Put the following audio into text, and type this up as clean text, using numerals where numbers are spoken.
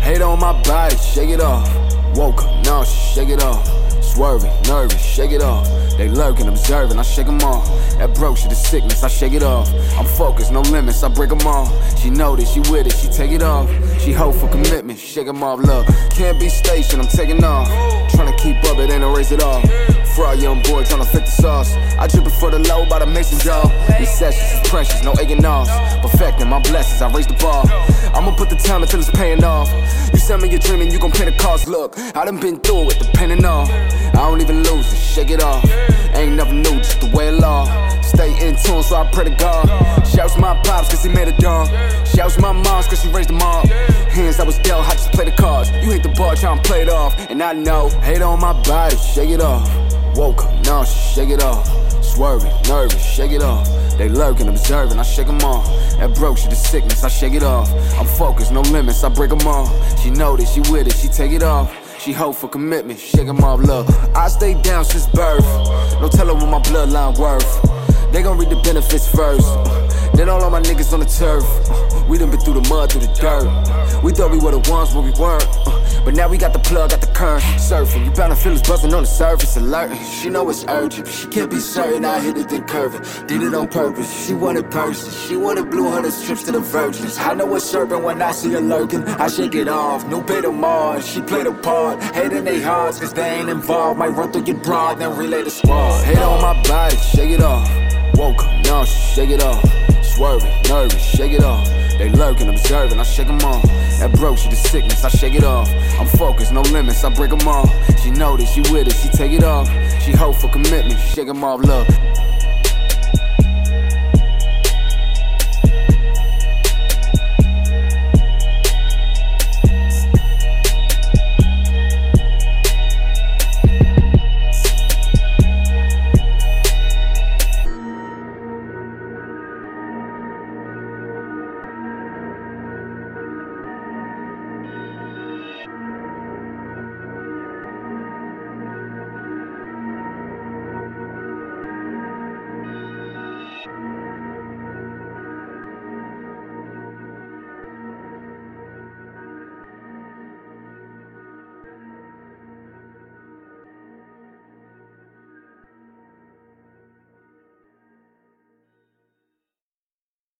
Hate on my body, shake it off. Woke up, now shake it off. Swerving, nervous, shake it off. They lurking, observing, I shake them off. That broke shit is sickness, I shake it off. I'm focused, no limits, I break them off. She know that she with it, she take it off. She hope for commitment, shake them off, look. Can't be stationed, I'm taking off. Tryna keep up, it ain't erase it off. Fraud young boy tryna fit the sauce. I drippin' for the low by the mason jar. These sessions is precious, no egging off. Perfecting my blessings, I raise the bar. I'ma put the time until it's paying off. You send me your dream and you gon' pay the cost. Look, I done been through it, depending on. I don't even lose it, shake it off. Ain't nothing new, just the way of law. Stay in tune, so I pray to God. Shouts my pops, cause he made a dawn. Shouts my moms, cause she raised them all. Hands I was dealt, I just play the cards. You hit the bar, tryna play it off. And I know, hate on my body, shake it off. Woke up, now shake it off. Swerving, nervous, shake it off. They lurking, observing, I shake them off. That broke shit is sickness, I shake it off. I'm focused, no limits, I break them off. She know that she with it, she take it off. She hope for commitment, shake them off, look. I stay down since birth. No telling what my bloodline worth. They gon' read the benefits first. Then all of my niggas on the turf. We done been through the mud, through the dirt. We thought we were the ones, but we weren't. But now we got the plug, got the current. Surfing, you bound to feel us buzzing on the surface, alerting. She know it's urgent, but she can't be certain. I hit it then curving. Did it on purpose, she wanted person. She wanted blue 100 trips to the virgins. I know it's serpent when I see her lurking. I shake it off, no pay to Mars. She played a part, hating they hearts, cause they ain't involved. Might run through your broad, then relay the squad. Hate on my body, shake it off. Woke up, now shake it off. Swerving, nervous, shake it off. They lurking, observing, I shake them off. That broke shit is sickness, I shake it off. I'm focused, no limits, I break them off. She know that she with it, she take it off. She hope for commitment, shake them off, look.